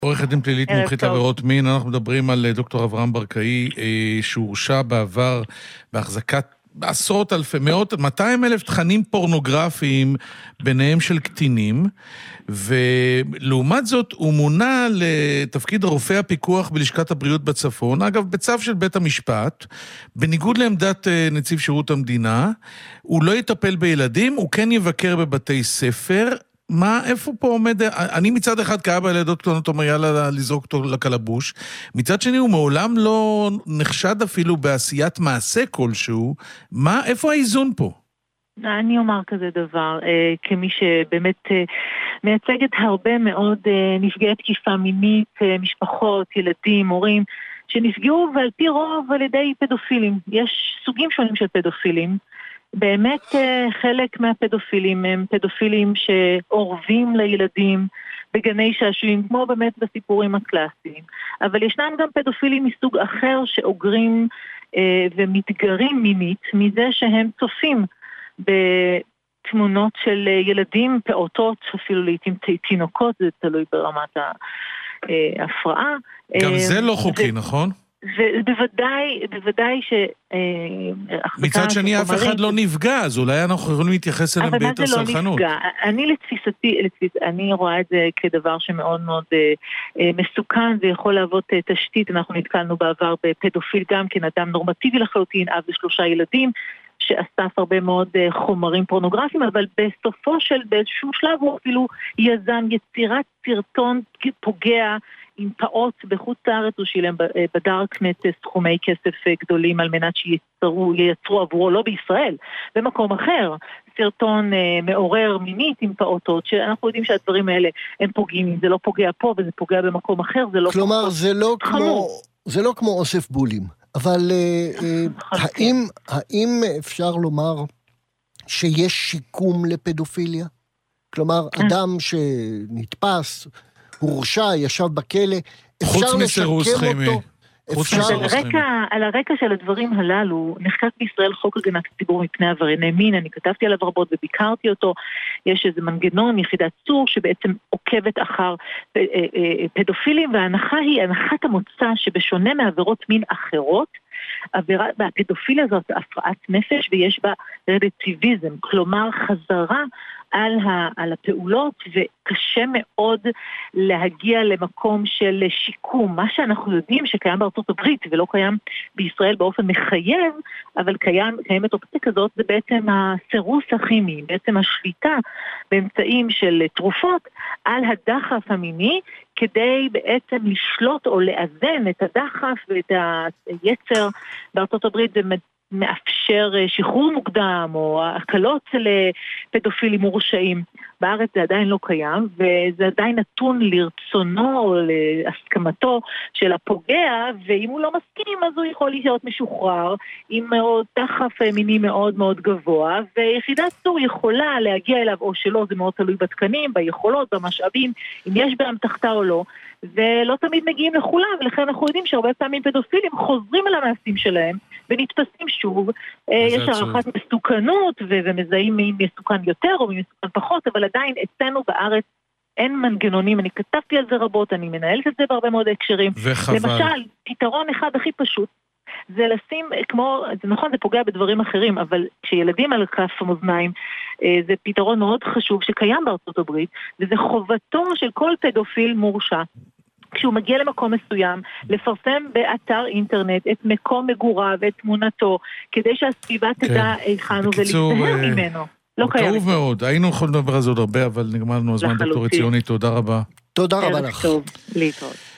עורכת דין פלילית מומחית לעבירות מין, אנחנו מדברים על דוקטור אברהם ברקאי, שהורשע בעבר בהחזקת עשרות אלפי, מאות, 200,000 תכנים פורנוגרפיים ביניהם של קטינים, ולעומת זאת הוא מונה לתפקיד רופא הפיקוח בלשכת הבריאות בצפון, אגב בצו של בית המשפט, בניגוד לעמדת נציב שירות המדינה, הוא לא יטפל בילדים, הוא כן יבקר בבתי ספר. איפה פה עומד? אני מצד אחד כאבא ילדות קטנות אומר יאללה לזרוק אותו לקלבוש, מצד שני הוא מעולם לא נחשד אפילו בעשיית מעשה כלשהו. איפה האיזון פה? אני אומר כזה דבר, כמי שבאמת מייצגת הרבה מאוד נפגעי תקיפה מינית, משפחות, ילדים, הורים, שנפגעו ועל פי רוב על ידי פדופילים. יש סוגים שונים של פדופילים, באמת חלק מהפדופילים הם פדופילים שעורבים לילדים בגני שעשועים, כמו באמת בסיפורים הקלאסיים. אבל ישנם גם פדופילים מסוג אחר שאוגרים ומתגרים מינית מזה שהם צופים בתמונות של ילדים, פעוטות, אפילו לעתים תינוקות, זה תלוי ברמת ההפרעה. גם זה לא חוקי, נכון? ובוודאי ש... מצד שני אף אחד לא נפגע, אז אולי אנחנו יכולים להתייחס אליהם ביתר סלחנות. אני לתפיסתי, אני רואה את זה כדבר שמאוד מאוד מסוכן, ויכול להוות תשתית. אנחנו נתקלנו בעבר בפדופיל גם כן, אדם נורמטיבי לחלוטין, אב ו3 ילדים, שאסף הרבה מאוד חומרים פורנוגרפיים, אבל בסופו של באיזשהו שלב הוא אפילו יזם יצירת סרטון פוגע עם פעוט בחוץ לארץ, הוא שילם בדארקנט סכומי כסף גדולים על מנת שייצרו עבורו, לא בישראל, במקום אחר, סרטון מעורר מינית עם פעוטות, שאנחנו יודעים שהדברים האלה הם פוגעים, זה לא פוגע פה וזה פוגע במקום אחר, זה לא כלומר, זה לא כמו אוסף בולים, אבל האם אפשר לומר שיש שיקום לפדופיליה? כלומר, אדם שנתפס, הורשע, ישב בכלא, אפשר לשקם אותו? על הרקע של הדברים הללו, נחקק בישראל חוק הגנת הציבור מפני עברייני מין, אני כתבתי עליו רבות וביקרתי אותו, יש איזה מנגנון, יחידת צור, שבעצם עוקבת אחר פדופילים, וההנחה היא הנחת המוצא שבשונה מעבירות מין אחרות, הפדופיליה הזאת הפרעת נפש ויש בה רצידיביזם, כלומר חזרה על הפעולות, וקשה מאוד להגיע למקום של שיקום. מה שאנחנו יודעים שקיים בארצות הברית ולא קיים בישראל באופן מחייב, אבל קיימת אופציה כזאת, זה בעצם הסירוס הכימי, בעצם השליטה באמצעים של תרופות על הדחף המיני, כדי בעצם לשלוט או לאזן את הדחף ואת היצר. בארצות הברית זה מאפשר שחרור מוקדם או הקלות לפדופילים מורשעים. בארץ זה עדיין לא קיים, וזה עדיין נתון לרצונו או להסכמתו של הפוגע, ואם הוא לא מסכים אז הוא יכול להיות משוחרר עם דחף מיני מאוד מאוד גבוה, ויחידת צור יכולה להגיע אליו או שלא, זה מאוד תלוי בתקנים, ביכולות, במשאבים, אם יש בהם תחתה או לא, ולא תמיד מגיעים לכולם, ולכן אנחנו יודעים שהרבה פעמים פדופילים חוזרים על המעשים שלהם, ונתפסים שוב, יש הערכת מסוכנות, ומזהים מי מסוכן יותר או מי מסוכן פחות, אבל עדיין אצלנו בארץ אין מנגנונים, אני כתבתי על זה רבות, אני מנהלת את זה בהרבה מאוד הקשרים. וחבל. למשל, פתרון אחד הכי פשוט, זה לשים, זה נכון, זה פוגע בדברים אחרים, אבל כשילדים על כף המאזניים, זה פתרון מאוד חשוב שקיים בארצות הברית, וזה חובתו של כל פדופיל מורשע, כשהוא מגיע למקום מסוים, לפרסם באתר אינטרנט את מקום מגוריו ואת תמונתו, כדי שהסביבה תדע היכן הוא ולהתזהר ממנו. לא קיים. טוב מאוד, היינו יכולים לדבר על זה עוד הרבה, אבל נגמר לנו הזמן. דוקטור ציוני, תודה רבה. תודה רבה לך. טוב, להתראות.